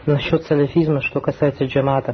Насчет салафизма, что касается джамата.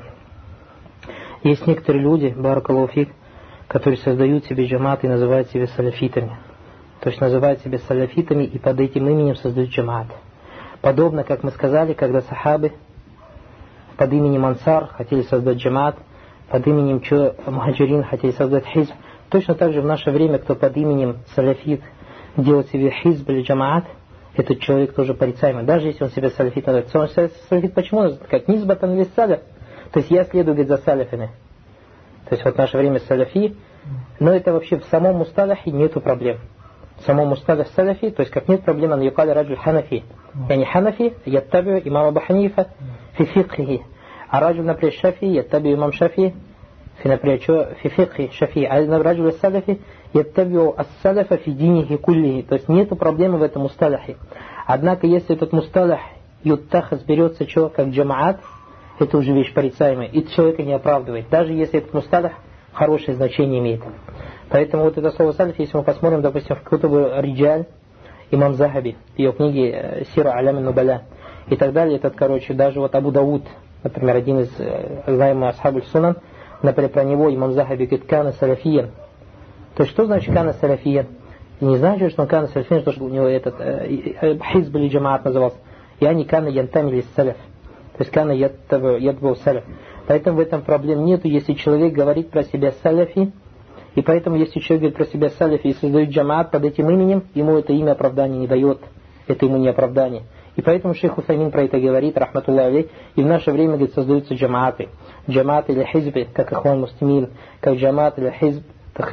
Есть некоторые люди, баракаллаху фик, которые создают себе джамат и называют себя салафитами. То есть называют себя салафитами и под этим именем создают джамат. Подобно, как мы сказали, когда сахабы под именем Ансар хотели создать джамат, под именем Мухаджирин хотели создать хизб. Точно так же в наше время, кто под именем салафит делает себе хизб или джамаат, этот человек тоже порицаемый. Даже если он себя салафит называет. Салафит почему? Как низбатан или салаф. То есть я следую, говорит, за салафами. То есть вот в наше время салафи. Но это вообще в самом мусталахе нету проблем. В самом мусталах салафи, то есть как нет проблем, он юкали раджуль ханафи. Yani ханафи, яттабию имам Абу Ханифа фи фикхи. А раджуль, например, шафи, яттабию имам шафи. Например, фи фикхи шафи. А раджуль салафи, яттабию ас-салафа фи динихи куллихи. То есть нету проблемы в этом мусталахе. Однако, если этот мусталах юттахас берется как джамаат, это уже вещь порицаемая, и человека не оправдывает, даже если этот мусталах хорошее значение имеет. Поэтому вот это слово салиф, если мы посмотрим, допустим, в Кутубу Риджаль, имам Захаби, в ее книге Сира Алям Нубаля и так далее, даже вот Абу Дауд, например, один из знаемых асхабуль сунан, например, про него имам Захаби говорит, кана салафиян. То есть, что значит кана салафиян? Не значит, что он кана салафиян, что у него этот хизб или джамаат назывался. Я не кана янтами или салаф. То есть кана ядбу салаф. Поэтому в этом проблем нету, если человек говорит про себя салафи. И поэтому, если человек говорит про себя салафи и создает джамаат под этим именем, ему это имя оправдания не дает. Это ему не оправдание. И поэтому шейх Усаймин про это говорит, рахматуллахи алейх. И в наше время, говорит, создаются джамааты. Джамаат или хизбы, как ихван муслимин, как джамаат или хизб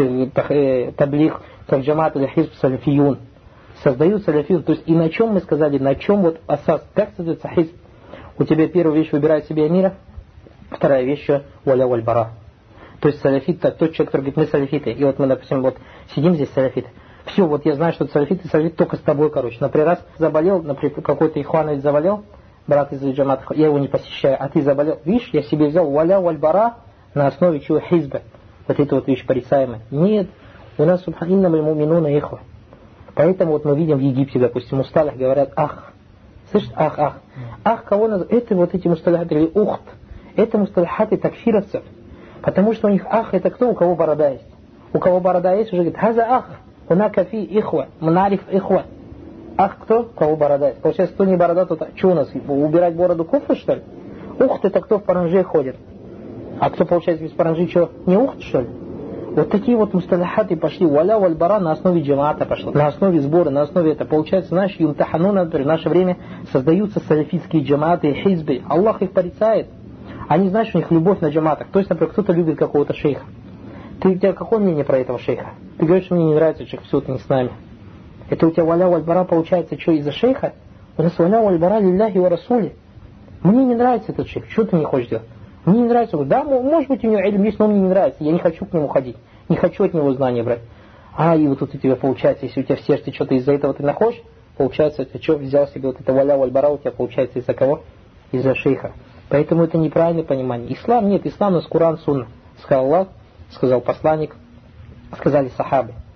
таблих, как джамаат или хизб салафиюн. Создают салафиюн. То есть и на чем мы сказали, на чем вот асас, как создается хизб? У тебя первая вещь выбирает себе амира, вторая вещь валя валь бара. То есть салафит, тот человек, который говорит, мы салафиты. И вот мы, допустим, вот сидим здесь салафиты. Все, вот я знаю, что это салафит только с тобой, короче. Например, раз заболел, например, какой-то ихвановец заболел, брат из джамата, я его не посещаю, а ты заболел. Видишь, я себе взял валя валь бара на основе чего хизба. Вот это вот вещь порицаемая. Нет, у нас субханинна маль муминуна ихва. Поэтому вот мы видим в Египте, допустим, мусталах говорят ах. Слышишь, ах, ах. Ах, кого называют? Это вот эти мусталахаты или ухт. Это мусталахаты такфировцев. Потому что у них ах, это кто? У кого борода есть. У кого борода есть, уже говорит, хаза ах, унака фи ихва, мнариф ихва. Ах, кто? У кого борода есть. Получается, кто не борода, то что у нас? Убирать бороду куфр, что ли? Ухт, это кто в паранже ходит. А кто, получается, без паранжи, что? Не ухт, что ли? Вот такие вот мусталахаты пошли. Валя валь бара на основе джамаата пошло. На основе сбора, на основе это. Получается, знаешь, юмтахану, например, в наше время создаются салафитские джамааты и хизбы. Аллах их порицает. Они, знаешь, у них любовь на джаматах. То есть, например, кто-то любит какого-то шейха. У тебя какое мнение про этого шейха? Ты говоришь, что мне не нравится шейх, все, ты не с нами. Это у тебя валя валь бара получается, что из-за шейха? У нас валя валь бара лилляхи ва расули. Мне не нравится этот шейх, что ты не хочешь делать? Мне не нравится. Да, может быть, у него ильм есть, но мне не нравится. Я не хочу к нему ходить. Не хочу от него знания брать. И вот тут у тебя получается, если у тебя в сердце что-то из-за этого ты находишь, получается, ты что, взял себе вот это валя валь бара, у тебя получается из-за кого? Из-за шейха. Поэтому это неправильное понимание. Ислам нет, ислам у нас Куран, Сунна. Сказал Аллах, сказал посланник, сказали сахабы.